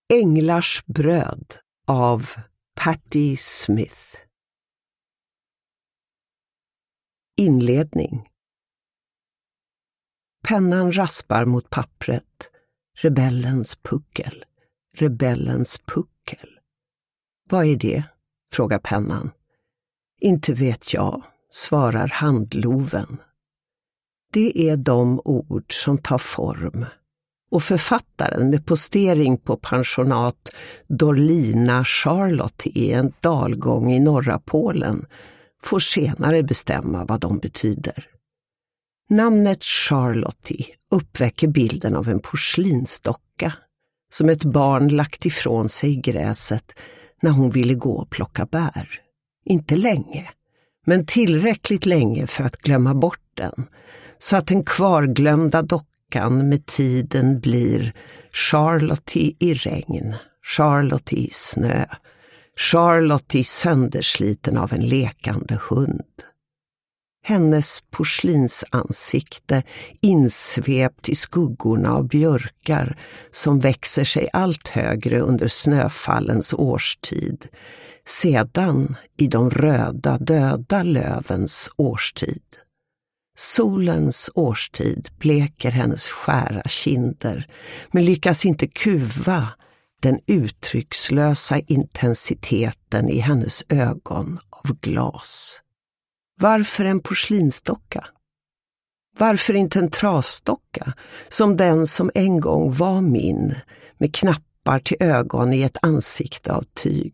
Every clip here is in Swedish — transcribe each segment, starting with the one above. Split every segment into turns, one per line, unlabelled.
Änglars bröd av Patti Smith. Inledning. Pennan raspar mot pappret. Rebellens puckel. Rebellens puckel. Vad är det? Frågar pennan. Inte vet jag, svarar handloven. Det är de ord som tar form. Och författaren med postering på pensionat Dorlina Charlotte i en dalgång i norra Polen får senare bestämma vad de betyder. Namnet Charlotte uppväcker bilden av en porslinsdocka som ett barn lagt ifrån sig i gräset när hon ville gå och plocka bär. Inte länge, men tillräckligt länge för att glömma bort den, så att den kvarglömda dockan med tiden blir Charlotte i regn, Charlotte i snö, Charlotte söndersliten av en lekande hund. Hennes porslinsansikte insvept i skuggorna av björkar som växer sig allt högre under snöfallens årstid, sedan i de röda döda lövens årstid. Solens årstid bleker hennes skära kinder, men lyckas inte kuva den uttryckslösa intensiteten i hennes ögon av glas. Varför en porslinsdocka? Varför inte en trasdocka som den som en gång var min, med knappar till ögon i ett ansikte av tyg?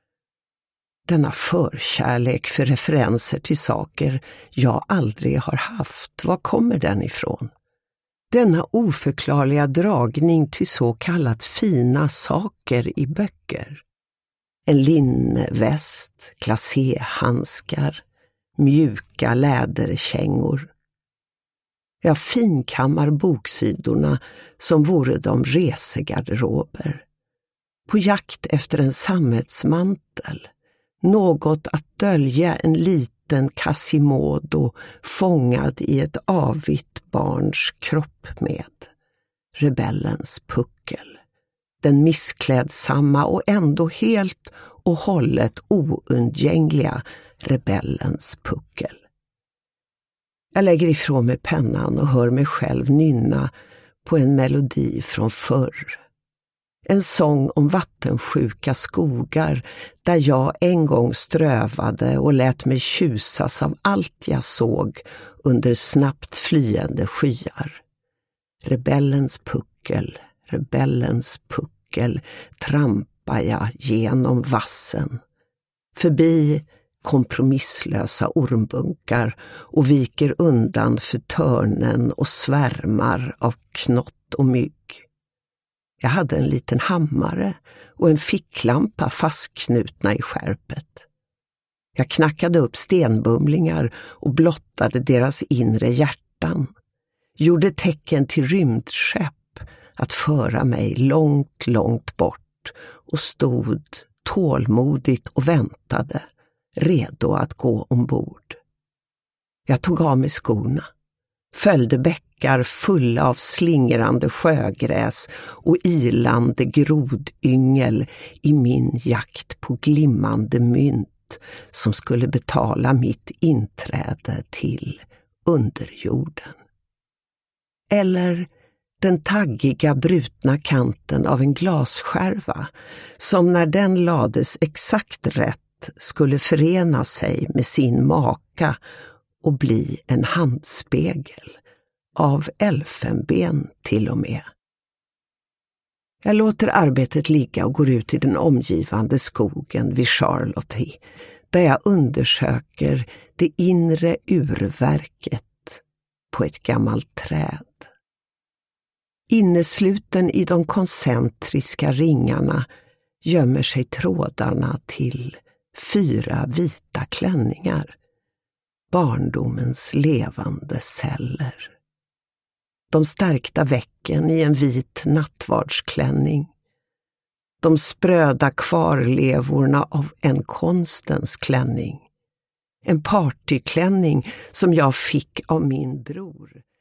Denna förkärlek för referenser till saker jag aldrig har haft, var kommer den ifrån? Denna oförklarliga dragning till så kallat fina saker i böcker. En linneväst, glacéhandskar, mjuka läderkängor. Jag finkammar boksidorna som vore de resegarderober. På jakt efter en sammetsmantel. Något att dölja en liten Quasimodo fångad i ett avvitt barns kropp med. Rebellens puckel. Den missklädsamma och ändå helt och hållet oundgängliga rebellens puckel. Jag lägger ifrån mig pennan och hör mig själv nynna på en melodi från förr. En sång om vattensjuka skogar där jag en gång strövade och lät mig tjusas av allt jag såg under snabbt flyende skyar. Rebellens puckel, trampar jag genom vassen. Förbi kompromisslösa ormbunkar och viker undan för törnen och svärmar av knott och mygg. Jag hade en liten hammare och en ficklampa fastknutna i skärpet. Jag knackade upp stenbumlingar och blottade deras inre hjärtan. Gjorde tecken till rymdskepp att föra mig långt, långt bort och stod tålmodigt och väntade, redo att gå ombord. Jag tog av mig skorna, följde bäckar fulla av slingrande sjögräs och ilande grodyngel i min jakt på glimmande mynt som skulle betala mitt inträde till underjorden. Eller den taggiga brutna kanten av en glasskärva som när den lades exakt rätt skulle förena sig med sin maka och bli en handspegel, av elfenben till och med. Jag låter arbetet ligga och går ut i den omgivande skogen vid Charlotte, där jag undersöker det inre urverket på ett gammalt träd. Innesluten i de koncentriska ringarna gömmer sig trådarna till 4 vita klänningar, barndomens levande celler. De stärkta väcken i en vit nattvardsklänning, de spröda kvarlevorna av en konstens klänning, en partyklänning som jag fick av min bror